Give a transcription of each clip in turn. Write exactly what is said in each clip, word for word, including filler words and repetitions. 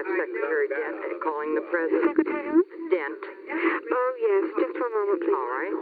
That's Secretary Dent calling the president. Secretary who? Dent. Oh, yes. Just one moment, please. All right.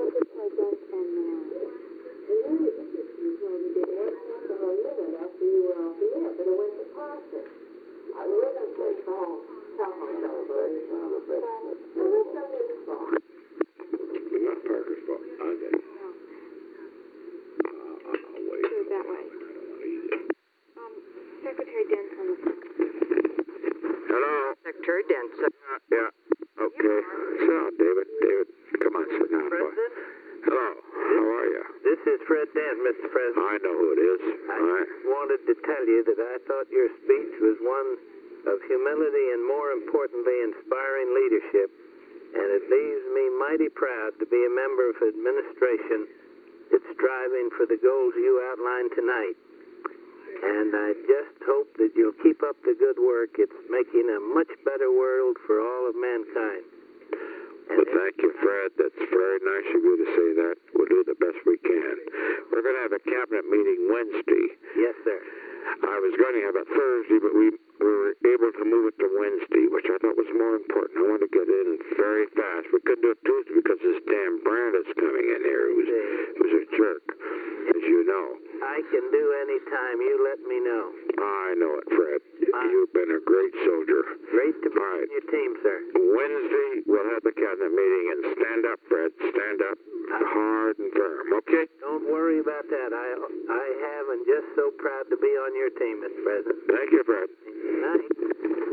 Not Parker's fault. I get it. Uh, I'll wait. Do it that way. I don't want to eat it. Um, Secretary Dent's on the phone. Hello? Secretary Dent. Uh, yeah. Okay. Sit down, David. David, come on, sit down, boy. President, Hello. How are you? this is Fred Dent, Mister President. I know who it is. I All right. wanted to tell you that I thought your speech was one of humility and, more importantly, inspiring leadership, and it leaves me mighty proud to be a member of administration that's striving for the goals you outlined tonight. And I just hope that you'll keep up the good work. It's making a much better world for all of mankind. Well, thank you, Fred. That's very nice of you to say that. We'll do the best we can. We're going to have a cabinet meeting Wednesday. Yes, sir. I was going to have it Thursday, but we, we were able to move it to Wednesday, which I thought was more important. I wanted to get in very fast. We couldn't do it Tuesday because this damn Brandon's coming in here. Who's, who's a jerk, as you know. I can do any time. You let me know. I know it, Fred. You've been a great soldier. Great to be All right. on your team, sir. Wednesday, we'll have the cabinet meeting, and stand up, Fred. Stand up hard and firm, okay? Don't worry about that. I I have and just so proud to be on your team, Mister President. Thank you, Fred. Good night.